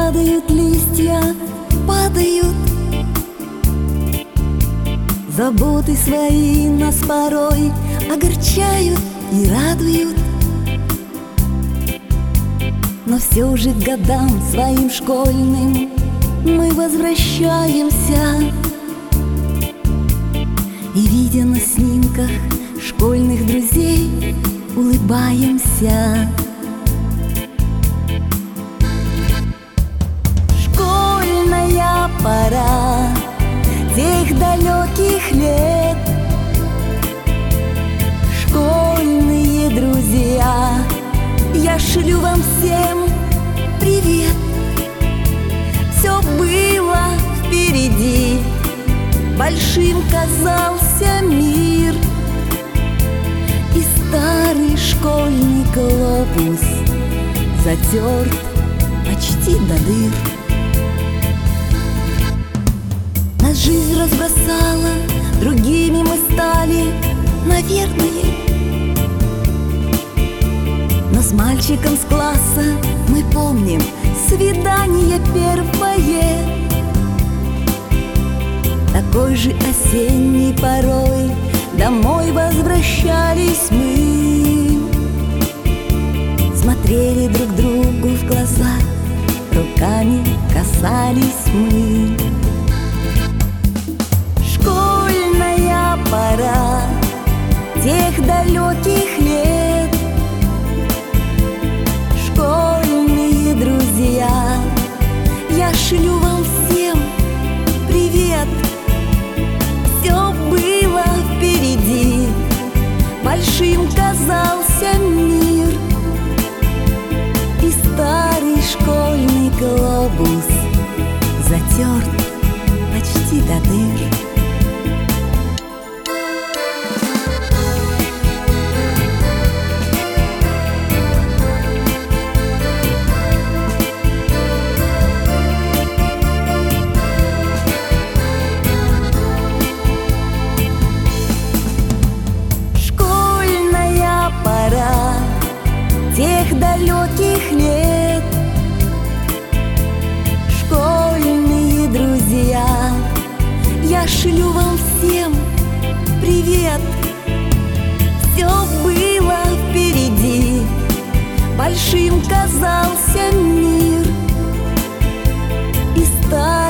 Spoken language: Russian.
падают листья, падают. Заботы свои нас порой огорчают и радуют. Но все же к годам своим школьным мы возвращаемся. И, видя на снимках школьных друзей, улыбаемся. Школьная пора тех далеких лет. Школьные друзья, я шлю вам всем привет. Все было впереди, большим казался мир, и старый школьный глобус затерт почти до дыр. Нас жизнь разбросала, другими мы стали, наверное. Но с мальчиком с класса мы помним свидание первое. Такой же осенней порой домой возвращались мы. Смотрели друг другу в глаза, руками касались мы. Школьная пора тех далеких лет. Школьные друзья, я шлю вам всем привет. Все было впереди, большим казался мир, и старый школьный глобус затерт почти до дыр. Тех далеких лет. Школьные друзья, я шлю вам всем привет. Все было впереди, большим казался мир, и старый